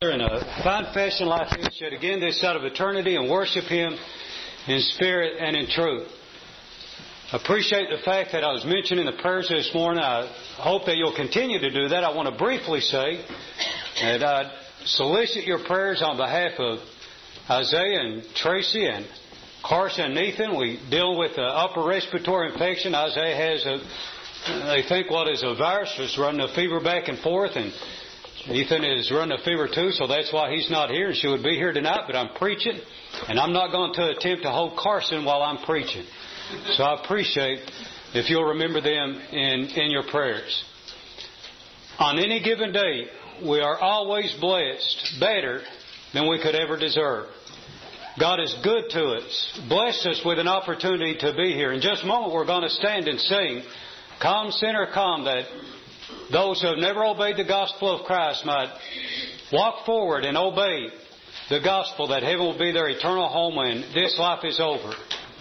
In a fine fashion like this, yet again this side of eternity, and worship Him in spirit and in truth. I appreciate the fact that I was mentioning the prayers this morning. I hope that you'll continue to do that. I want to briefly say that I solicit your prayers on behalf of Isaiah and Tracy and Carson and Nathan. We deal with an upper respiratory infection. Isaiah has they think what is a virus, just running a fever back and forth, and Ethan is running a fever too, so that's why he's not here. And she would be here tonight, but I'm preaching, and I'm not going to attempt to hold Carson while I'm preaching. So I appreciate if you'll remember them in your prayers. On any given day, we are always blessed better than we could ever deserve. God is good to us, blessed us with an opportunity to be here. In just a moment, we're going to stand and sing, "Come, Sinner, Come," that those who have never obeyed the gospel of Christ might walk forward and obey the gospel, that heaven will be their eternal home when this life is over.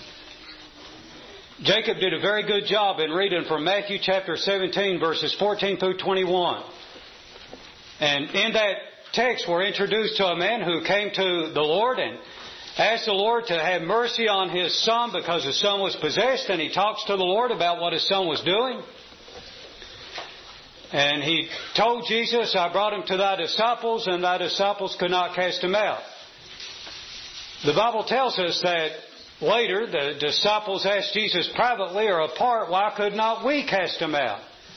Jacob did a very good job in reading from Matthew chapter 17, verses 14 through 21. And in that text, we're introduced to a man who came to the Lord and asked the Lord to have mercy on his son because his son was possessed. And he talks to the Lord about what his son was doing. And he told Jesus, "I brought him to thy disciples, and thy disciples could not cast him out." The Bible tells us that later the disciples asked Jesus privately or apart, "Why could not we cast him out?"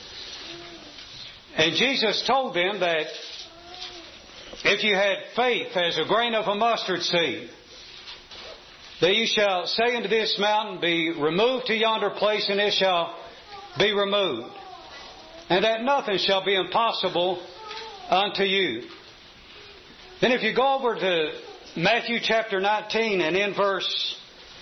And Jesus told them that if you had faith as a grain of a mustard seed, that you shall say unto this mountain, "Be removed to yonder place," and it shall be removed. And that nothing shall be impossible unto you. Then if you go over to Matthew chapter 19 and in verse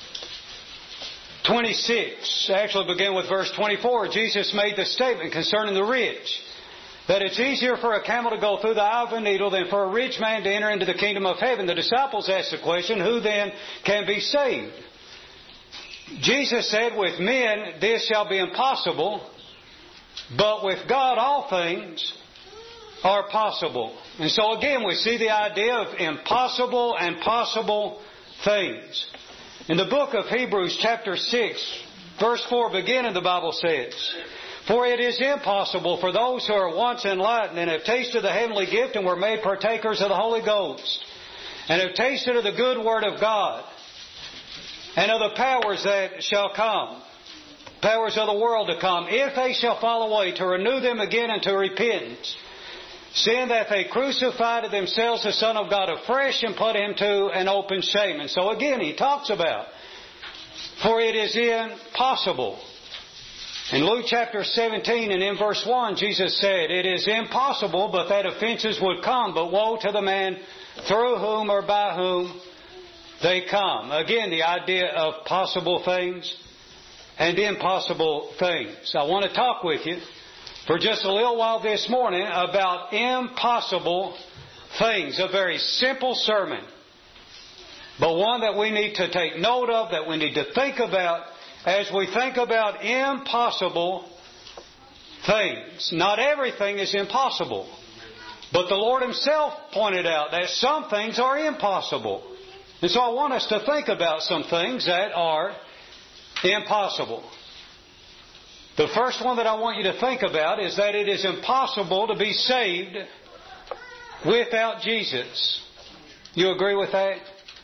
26, actually begin with verse 24, Jesus made the statement concerning the rich, that it's easier for a camel to go through the eye of a needle than for a rich man to enter into the kingdom of heaven. The disciples asked the question, who then can be saved? Jesus said, with men this shall be impossible, but with God all things are possible. And so again we see the idea of impossible and possible things. In the book of Hebrews chapter 6, verse 4 beginning, the Bible says, "For it is impossible for those who are once enlightened and have tasted the heavenly gift and were made partakers of the Holy Ghost, and have tasted of the good word of God, and of the powers that shall come, powers of the world to come, if they shall fall away, to renew them again unto repentance, seeing that they crucify to themselves the Son of God afresh and put Him to an open shame." And so again he talks about, for it is impossible. In Luke chapter 17 and in verse 1, Jesus said, "It is impossible, but that offenses would come, but woe to the man through whom or by whom they come." Again, the idea of possible things and impossible things. I want to talk with you for just a little while this morning about impossible things. A very simple sermon, but one that we need to take note of, that we need to think about as we think about impossible things. Not everything is impossible, but the Lord Himself pointed out that some things are impossible. And so I want us to think about some things that are impossible. The first one that I want you to think about is that it is impossible to be saved without Jesus. You agree with that?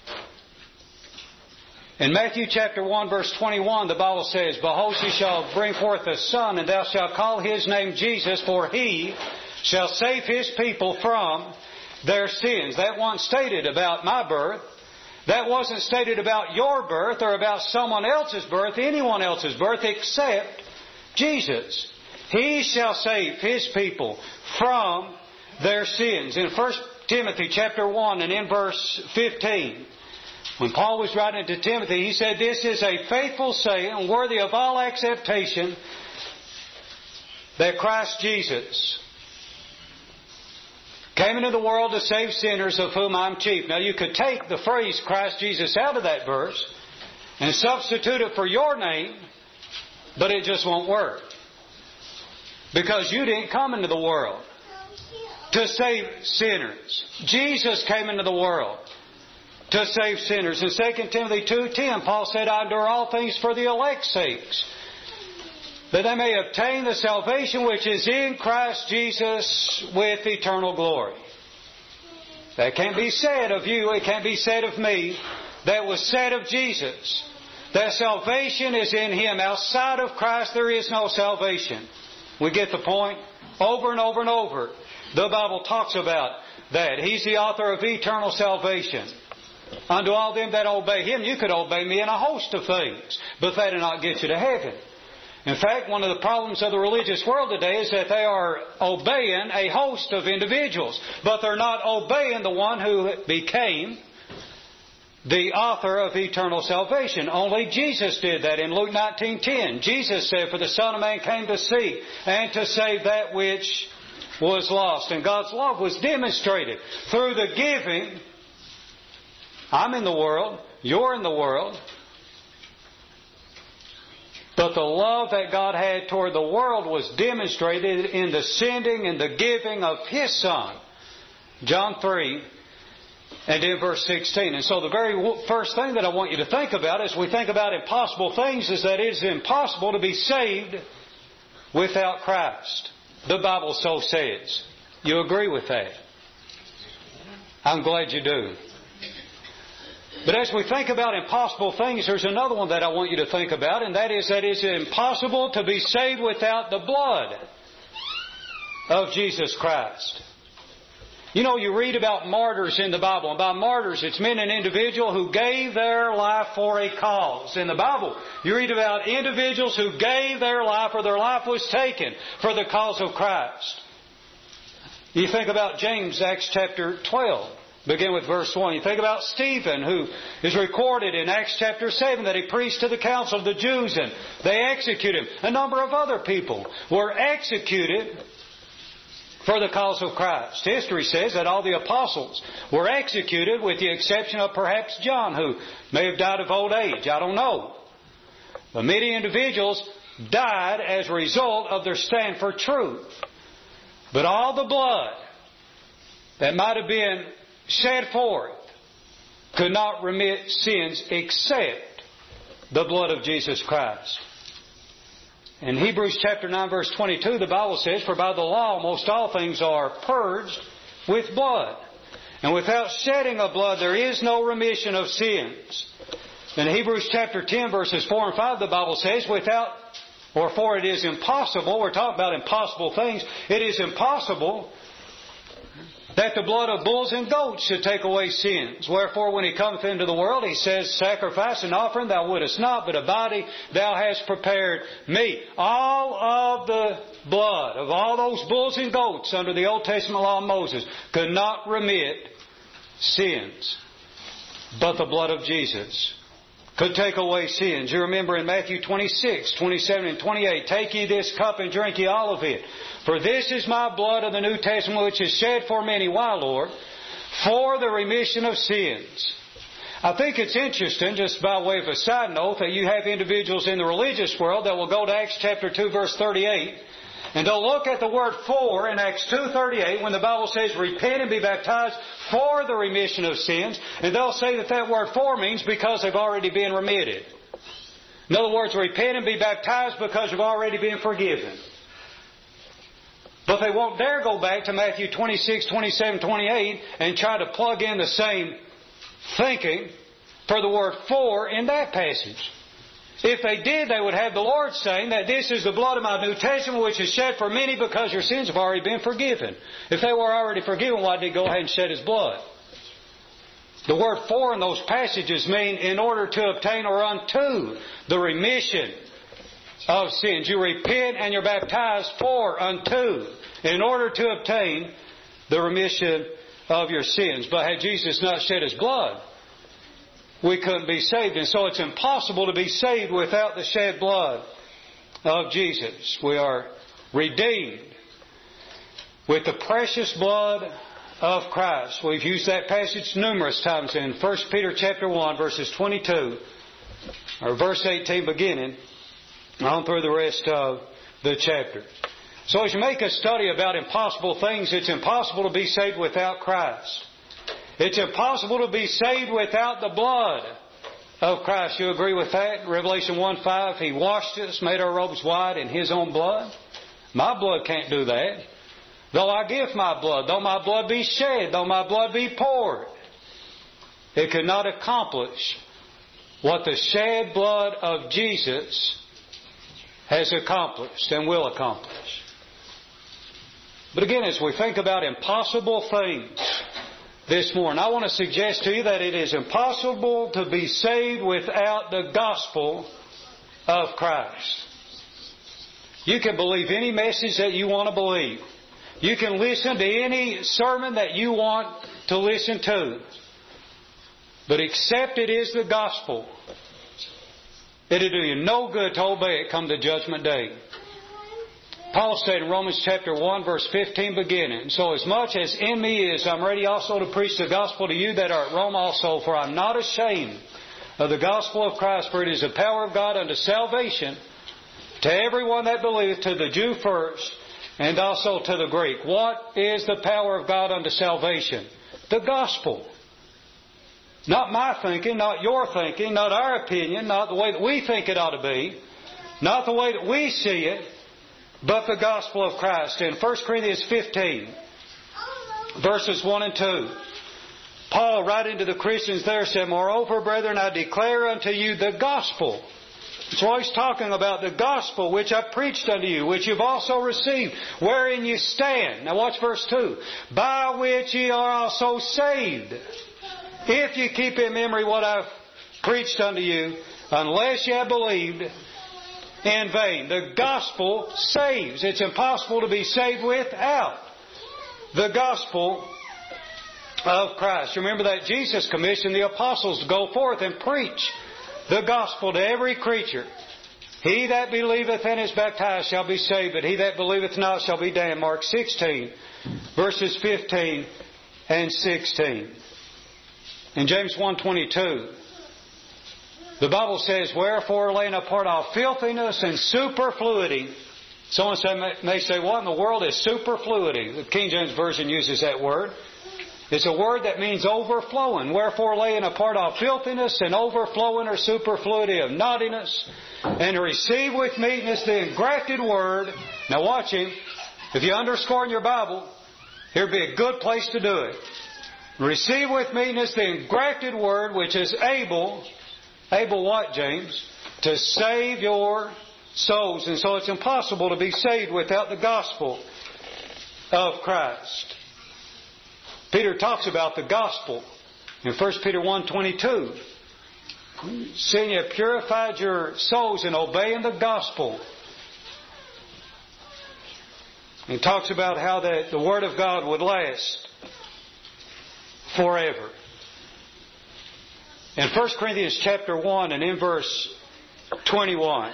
In Matthew chapter 1 verse 21, the Bible says, "Behold, she shall bring forth a son, and thou shalt call his name Jesus, for he shall save his people from their sins." That wasn't stated about my birth. That wasn't stated about your birth or about someone else's birth, anyone else's birth, except Jesus. He shall save His people from their sins. In 1 Timothy chapter 1 and in verse 15, when Paul was writing to Timothy, he said, "This is a faithful saying, worthy of all acceptation, that Christ Jesus came into the world to save sinners, of whom I'm chief." Now you could take the phrase Christ Jesus out of that verse and substitute it for your name, but it just won't work. Because you didn't come into the world. to save sinners. Jesus came into the world to save sinners. In 2 Timothy 2:10, Paul said, I endure all things for the elect's sakes, that they may obtain the salvation which is in Christ Jesus with eternal glory. That can't be said of you, it can't be said of me. That was said of Jesus. That salvation is in Him. Outside of Christ there is no salvation. We get the point? Over and over and over, the Bible talks about that. He's the author of eternal salvation. Unto all them that obey Him. You could obey me in a host of things, but that will not get you to heaven. In fact, one of the problems of the religious world today is that they are obeying a host of individuals, but they're not obeying the one who became the author of eternal salvation. Only Jesus did that in Luke 19:10. Jesus said, for the Son of Man came to seek and to save that which was lost. And God's love was demonstrated through the giving. I'm in the world, you're in the world. But the love that God had toward the world was demonstrated in the sending and the giving of His Son. John 3 and in verse 16. And so the very first thing that I want you to think about as we think about impossible things is that it is impossible to be saved without Christ. The Bible so says. You agree with that? I'm glad you do. But as we think about impossible things, there's another one that I want you to think about, and that is that it's impossible to be saved without the blood of Jesus Christ. You know, you read about martyrs in the Bible. And by martyrs, it's men and individual who gave their life for a cause. In the Bible, you read about individuals who gave their life or their life was taken for the cause of Christ. You think about James, Acts chapter 12. Begin with verse 1. You think about Stephen, who is recorded in Acts chapter 7 that he preached to the council of the Jews and they executed him. A number of other people were executed for the cause of Christ. History says that all the apostles were executed with the exception of perhaps John, who may have died of old age. I don't know. But many individuals died as a result of their stand for truth. But all the blood that might have been shed forth could not remit sins except the blood of Jesus Christ. In Hebrews chapter 9 verse 22, the Bible says, for by the law most all things are purged with blood. And without shedding of blood there is no remission of sins. In Hebrews chapter 10 verses 4 and 5, the Bible says, for it is impossible, we're talking about impossible things, it is impossible that the blood of bulls and goats should take away sins. Wherefore, when He cometh into the world, He says, sacrifice and offering thou wouldest not, but a body thou hast prepared me. All of the blood of all those bulls and goats under the Old Testament law of Moses could not remit sins. But the blood of Jesus could take away sins. You remember in Matthew 26, 27 and 28, take ye this cup and drink ye all of it. For this is my blood of the New Testament, which is shed for many. Why, Lord? For the remission of sins. I think it's interesting, just by way of a side note, that you have individuals in the religious world that will go to Acts chapter 2 verse 38, and they'll look at the word for in Acts 2:38 when the Bible says repent and be baptized for the remission of sins, and they'll say that that word for means because they've already been remitted. In other words, repent and be baptized because you've already been forgiven. But they won't dare go back to Matthew 26, 27, 28 and try to plug in the same thinking for the word for in that passage. If they did, they would have the Lord saying that this is the blood of my New Testament which is shed for many because your sins have already been forgiven. If they were already forgiven, why did He go ahead and shed His blood? The word for in those passages mean in order to obtain or unto the remission of sins. You repent and you're baptized for unto, in order to obtain the remission of your sins. But had Jesus not shed His blood, we couldn't be saved. And so it's impossible to be saved without the shed blood of Jesus. We are redeemed with the precious blood of Christ. We've used that passage numerous times in 1 Peter chapter 1 verses 22 or verse 18 beginning on through the rest of the chapter. So as you make a study about impossible things, it's impossible to be saved without Christ. It's impossible to be saved without the blood of Christ. You agree with that? Revelation 1:5, He washed us, made our robes white in His own blood. My blood can't do that. Though I give my blood, though my blood be shed, though my blood be poured, it could not accomplish what the shed blood of Jesus has accomplished and will accomplish. But again, as we think about impossible things this morning, I want to suggest to you that it is impossible to be saved without the gospel of Christ. You can believe any message that you want to believe. You can listen to any sermon that you want to listen to. But except it is the gospel, it'll do you no good to obey it come the judgment day. Paul said in Romans chapter 1 verse 15 beginning, So as much as in me is, I'm ready also to preach the gospel to you that are at Rome also, for I'm not ashamed of the gospel of Christ, for it is the power of God unto salvation to everyone that believeth, to the Jew first, and also to the Greek. What is the power of God unto salvation? The gospel. Not my thinking, not your thinking, not our opinion, not the way that we think it ought to be, not the way that we see it, but the gospel of Christ. In 1 Corinthians 15, verses 1 and 2, Paul, writing to the Christians there, said, Moreover, brethren, I declare unto you the gospel. So he's talking about the gospel which I preached unto you, which you've also received, wherein you stand. Now watch verse 2. By which ye are also saved, if you keep in memory what I've preached unto you, unless you have believed in vain. The gospel saves. It's impossible to be saved without the gospel of Christ. Remember that Jesus commissioned the apostles to go forth and preach the gospel to every creature. He that believeth and is baptized shall be saved, but he that believeth not shall be damned. Mark 16, verses 15 and 16. In James 1:22, the Bible says, Wherefore laying apart all filthiness and superfluity. Someone may say, what in the world is superfluity? The King James Version uses that word. It's a word that means overflowing. Wherefore laying apart all filthiness and overflowing or superfluity of naughtiness, and receive with meekness the engrafted word. Now watch him. If you underscore in your Bible, here'd be a good place to do it. Receive with meekness the engrafted word, which is able what, James? To save your souls. And so it's impossible to be saved without the gospel of Christ. Peter talks about the gospel in 1 Peter 1:22. Seeing you have purified your souls in obeying the gospel. He talks about how the Word of God would last forever. In 1 Corinthians chapter 1 and in verse 21,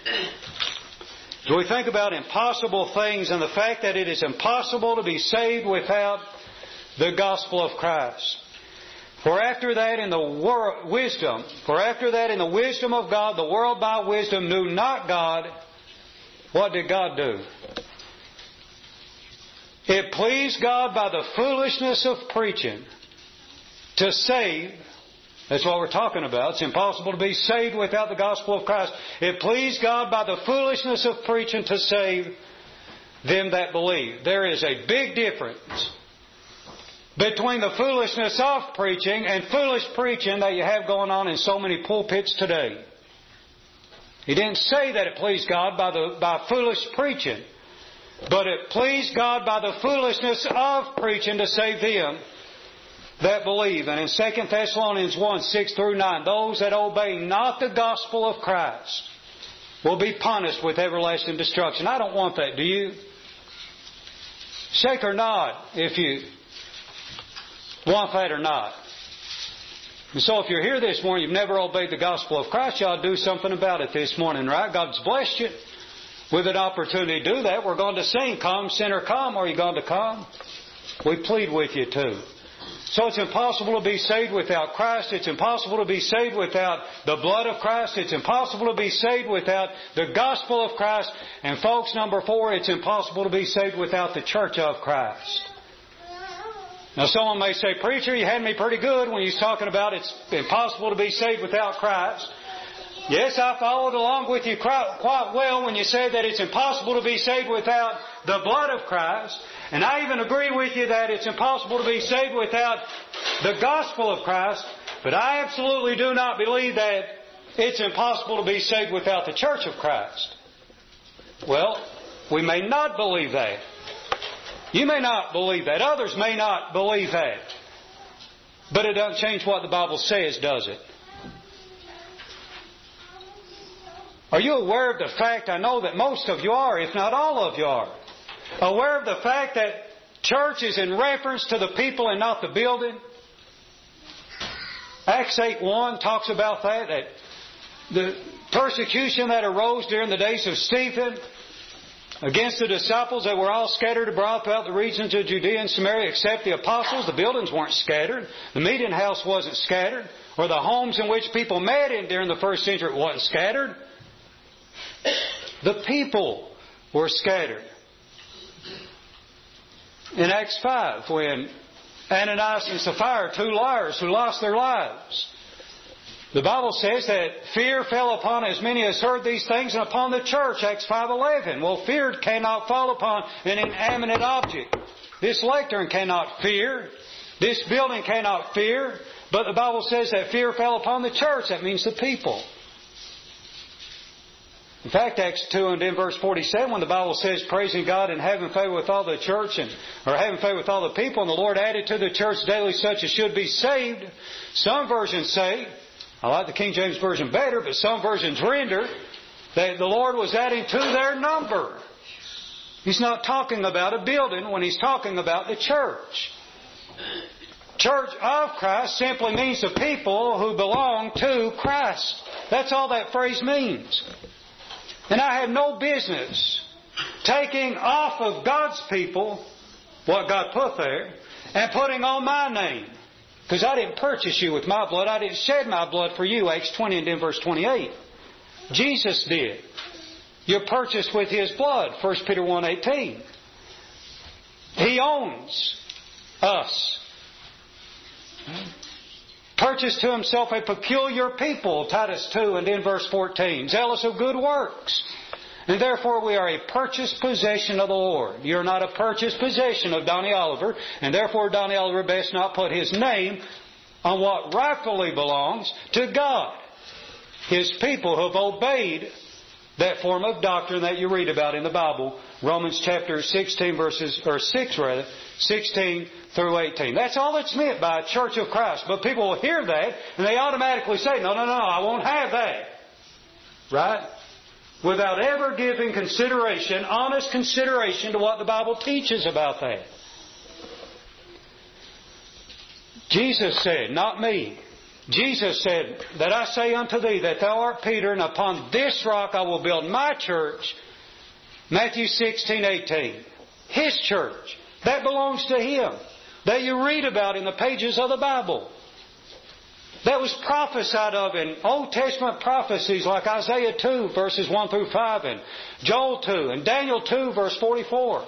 as we think about impossible things and the fact that it is impossible to be saved without the gospel of Christ. For after that in the wisdom of God, the world by wisdom knew not God. What did God do? It pleased God by the foolishness of preaching to save. That's what we're talking about. It's impossible to be saved without the gospel of Christ. It pleased God by the foolishness of preaching to save them that believe. There is a big difference between the foolishness of preaching and foolish preaching that you have going on in so many pulpits today. He didn't say that it pleased God by foolish preaching, but it pleased God by the foolishness of preaching to save them that believe. And in 2 Thessalonians 1:6-9, those that obey not the gospel of Christ will be punished with everlasting destruction. I don't want that, do you? Shake or nod if you want that or not. And so if you're here this morning, you've never obeyed the gospel of Christ, you ought to do something about it this morning, right? God's blessed you with an opportunity to do that. We're going to sing, Come, Sinner, Come. Are you going to come? We plead with you too. So it's impossible to be saved without Christ. It's impossible to be saved without the blood of Christ. It's impossible to be saved without the gospel of Christ. And folks, number 4, it's impossible to be saved without the church of Christ. Now someone may say, "Preacher, you had me pretty good when you was talking about it's impossible to be saved without Christ." Yes, I followed along with you quite well when you said that it's impossible to be saved without the blood of Christ. And I even agree with you that it's impossible to be saved without the gospel of Christ. But I absolutely do not believe that it's impossible to be saved without the church of Christ. Well, we may not believe that. You may not believe that. Others may not believe that. But it doesn't change what the Bible says, does it? Are you aware of the fact, I know that most of you are, if not all of you are, aware of the fact that church is in reference to the people and not the building? Acts 8:1 talks about that the persecution that arose during the days of Stephen against the disciples, they were all scattered abroad throughout the regions of Judea and Samaria except the apostles. The buildings weren't scattered. The meeting house wasn't scattered. Or the homes in which people met in during the first century wasn't scattered. The people were scattered. In Acts 5, when Ananias and Sapphira, 2 liars who lost their lives, the Bible says that fear fell upon as many as heard these things and upon the church, Acts 5:11. Well, fear cannot fall upon an inanimate object. This lectern cannot fear. This building cannot fear. But the Bible says that fear fell upon the church. That means the people. In fact, Acts 2 and in verse 47, when the Bible says, praising God and having favor with all the church, or having favor with all the people, and the Lord added to the church daily such as should be saved. Some versions say, I like the King James Version better, but some versions render that the Lord was adding to their number. He's not talking about a building when He's talking about the church. Church of Christ simply means the people who belong to Christ. That's all that phrase means. And I have no business taking off of God's people what God put there and putting on my name. Because I didn't purchase you with my blood. I didn't shed my blood for you, Acts 20 and then verse 28. Jesus did. You're purchased with His blood, 1 Peter 1:18. He owns us. Purchased to Himself a peculiar people, Titus 2 and in verse 14. Zealous of good works. And therefore we are a purchased possession of the Lord. You're not a purchased possession of Donnie Oliver. And therefore Donnie Oliver best not put his name on what rightfully belongs to God. His people who have obeyed that form of doctrine that you read about in the Bible. Romans chapter 16 16 through 18. That's all that's meant by a church of Christ. But people will hear that and they automatically say, no, I won't have that. Right? Without ever giving consideration, honest consideration to what the Bible teaches about that. Jesus said, not me. Jesus said, that I say unto thee that thou art Peter, and upon this rock I will build my church. Matthew 16:18. His church. That belongs to Him. That you read about in the pages of the Bible. That was prophesied of in Old Testament prophecies like Isaiah 2 verses 1 through 5 and Joel 2 and Daniel 2 verse 44.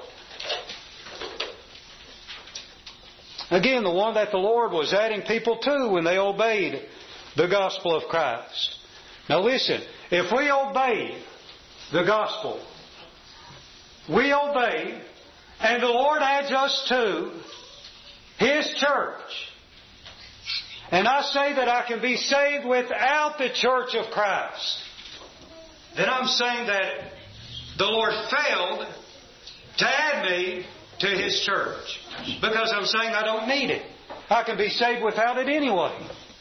Again, the one that the Lord was adding people to when they obeyed the gospel of Christ. Now listen, if we obey the gospel, we obey, and the Lord adds us to His church. And I say that I can be saved without the church of Christ. Then I'm saying that the Lord failed to add me to His church. Because I'm saying I don't need it. I can be saved without it anyway.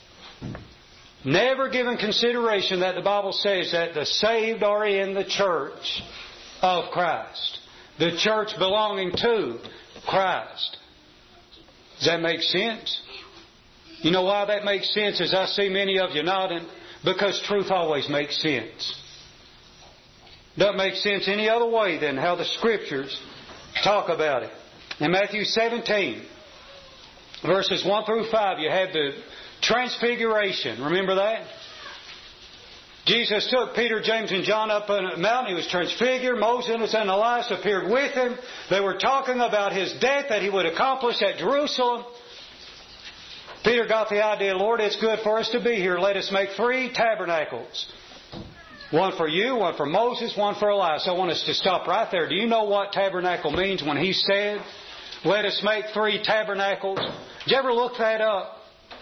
Never given consideration that the Bible says that the saved are in the church of Christ. The church belonging to Christ. Does that make sense? You know why that makes sense? As I see many of you nodding, because truth always makes sense. Doesn't make sense any other way than how the Scriptures talk about it. In Matthew 17, verses 1 through 5, you have the transfiguration. Remember that? Jesus took Peter, James, and John up on a mountain. He was transfigured. Moses and Elias appeared with him. They were talking about His death that He would accomplish at Jerusalem. Peter got the idea, Lord, it's good for us to be here. Let us make 3 tabernacles. One for you, one for Moses, one for Elias. I want us to stop right there. Do you know what tabernacle means when He said, let us make 3 tabernacles? Did you ever look that up?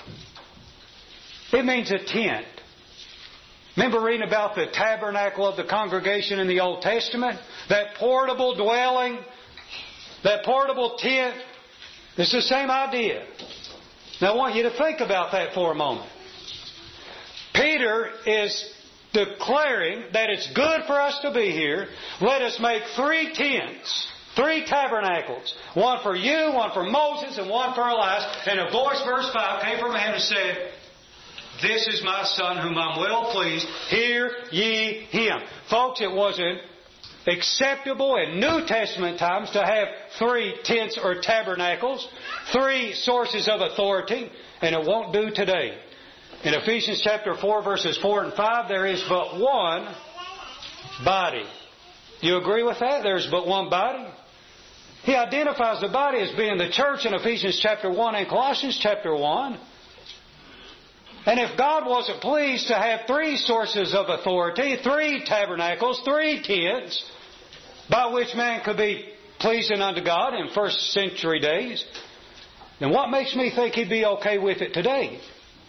It means a tent. Remember reading about the tabernacle of the congregation in the Old Testament? That portable dwelling, that portable tent. It's the same idea. Now I want you to think about that for a moment. Peter is declaring that it's good for us to be here. Let us make 3 tents, 3 tabernacles. One for you, one for Moses, and one for Elias. And a voice, verse 5, came from heaven and said, this is my Son whom I'm well pleased. Hear ye Him. Folks, it wasn't acceptable in New Testament times to have 3 tents or tabernacles, 3 sources of authority, and it won't do today. In Ephesians chapter 4, verses 4 and 5, there is but one body. You agree with that? There's but one body. He identifies the body as being the church in Ephesians chapter 1 and Colossians chapter 1. And if God wasn't pleased to have 3 sources of authority, 3 tabernacles, 3 tents, by which man could be pleasing unto God in first century days, then what makes me think He'd be okay with it today?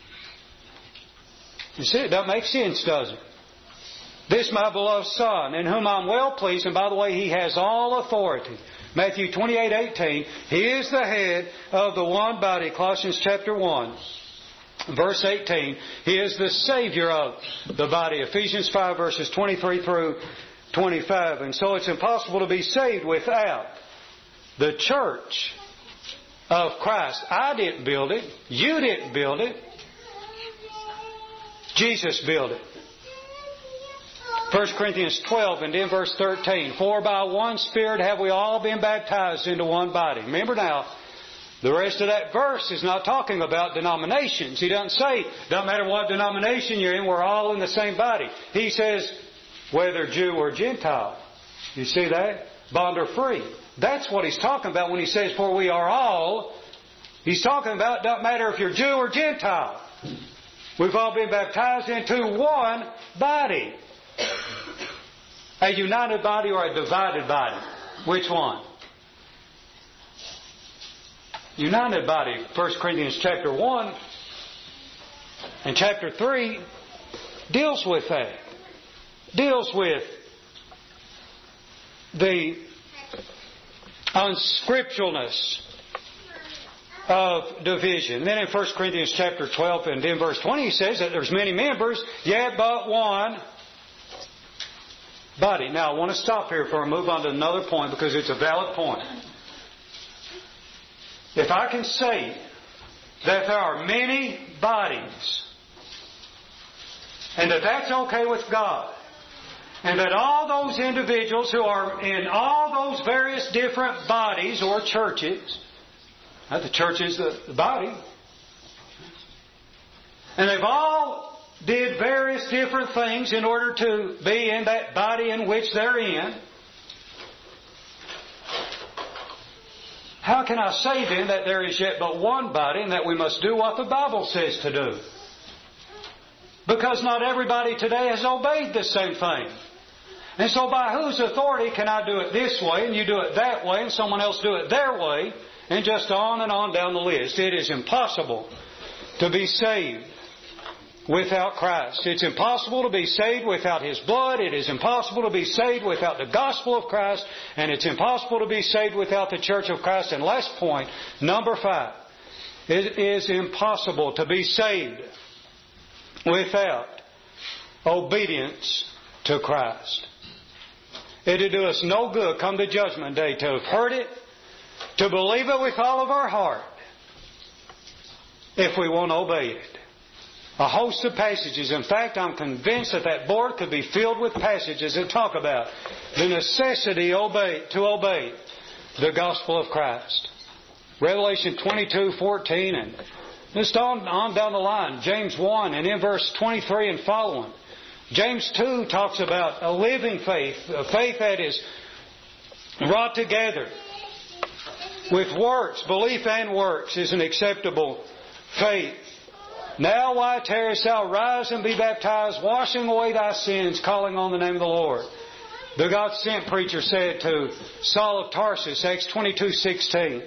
You see, it doesn't make sense, does it? This my beloved Son, in whom I'm well pleased, and by the way, He has all authority. Matthew 28:18, He is the head of the one body, Colossians chapter 1. Verse 18, He is the Savior of the body. Ephesians 5 verses 23 through 25. And so it's impossible to be saved without the church of Christ. I didn't build it. You didn't build it. Jesus built it. 1 Corinthians 12 and then verse 13. For by one Spirit have we all been baptized into one body. Remember now, the rest of that verse is not talking about denominations. He doesn't say, doesn't matter what denomination you're in, we're all in the same body. He says, whether Jew or Gentile. You see that? Bond or free. That's what He's talking about when He says, for we are all. He's talking about, doesn't matter if you're Jew or Gentile. We've all been baptized into one body. A united body or a divided body? Which one? United body. 1 Corinthians chapter 1 and chapter 3 deals with that. Deals with the unscripturalness of division. Then in 1 Corinthians chapter 12 and then verse 20 he says that there's many members, yet but one body. Now I want to stop here before I move on to another point because it's a valid point. If I can say that there are many bodies and that that's okay with God, and that all those individuals who are in all those various different bodies or churches, the church is the body, and they've all did various different things in order to be in that body in which they're in, how can I say then that there is yet but one body and that we must do what the Bible says to do? Because not everybody today has obeyed the same thing. And so by whose authority can I do it this way and you do it that way and someone else do it their way, and just on and on down the list? It is impossible to be saved without Christ. It's impossible to be saved without His blood. It is impossible to be saved without the gospel of Christ. And it's impossible to be saved without the church of Christ. And last point, number 5. It is impossible to be saved without obedience to Christ. It'd do us no good come the judgment day to have heard it, to believe it with all of our heart, if we won't obey it. A host of passages. In fact, I'm convinced that that board could be filled with passages that talk about the necessity to obey the gospel of Christ. Revelation 22:14, and just on down the line. James 1 and in verse 23 and following. James 2 talks about a living faith, a faith that is wrought together with works. Belief and works is an acceptable faith. Now why tarriest thou? Rise and be baptized, washing away thy sins, calling on the name of the Lord. The God-sent preacher said to Saul of Tarsus, Acts 22:16,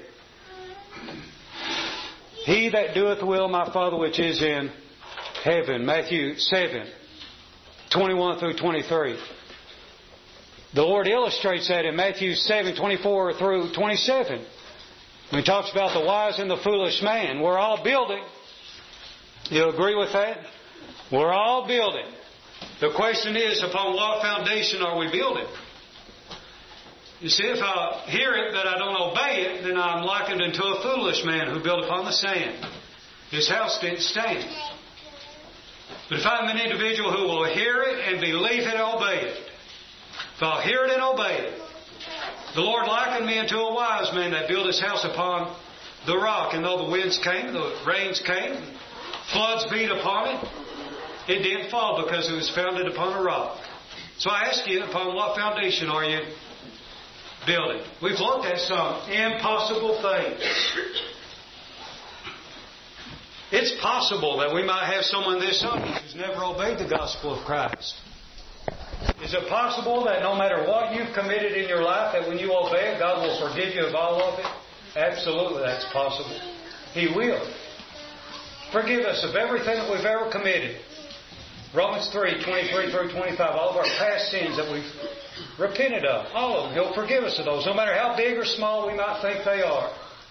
He that doeth the will of my Father which is in heaven. Matthew 7:21 through 23. The Lord illustrates that in Matthew 7:24 through 27. When He talks about the wise and the foolish man. We're all building. You agree with that? We're all building. The question is, upon what foundation are we building? You see, if I hear it but I don't obey it, then I'm likened unto a foolish man who built upon the sand. His house didn't stand. But if I'm an individual who will hear it and believe it and obey it, if I'll hear it and obey it, the Lord likened me unto a wise man that built his house upon the rock. And though the winds came, the rains came, floods beat upon it, it didn't fall because it was founded upon a rock. So I ask you, upon what foundation are you building? We've looked at some impossible things. It's possible that we might have someone this audience who's never obeyed the gospel of Christ. Is it possible that no matter what you've committed in your life, that when you obey it, God will forgive you of all of it? Absolutely, that's possible. He will. Forgive us of everything that we've ever committed. Romans 3:23 through 25, all of our past sins that we've repented of, all of them. He'll forgive us of those, no matter how big or small we might think they are.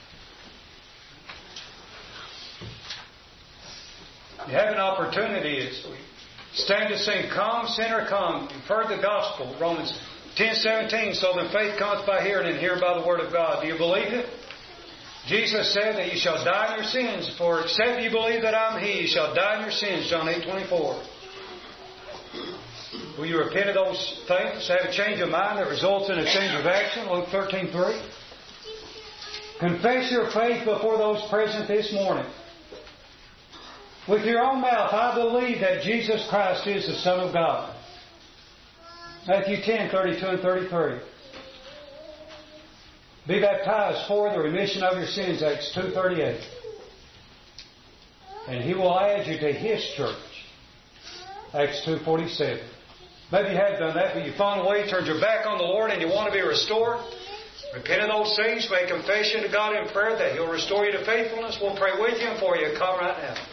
You have an opportunity as we stand to sing, Come, Sinner, Come. You've heard the gospel, Romans 10:17, so that faith cometh by hearing and hearing by the word of God. Do you believe it? Jesus said that you shall die in your sins, for except you believe that I'm He, you shall die in your sins, John 8:24. Will you repent of those things? Have a change of mind that results in a change of action? Luke 13:3. Confess your faith before those present this morning. With your own mouth, I believe that Jesus Christ is the Son of God. Matthew 10:32 and 33. Be baptized for the remission of your sins, Acts 2:38. And He will add you to His church, Acts 2:47. Maybe you have done that, but you've fallen away, turned your back on the Lord, and you want to be restored. Repent of those things, make confession to God in prayer that He'll restore you to faithfulness. We'll pray with you and for you. Come right now.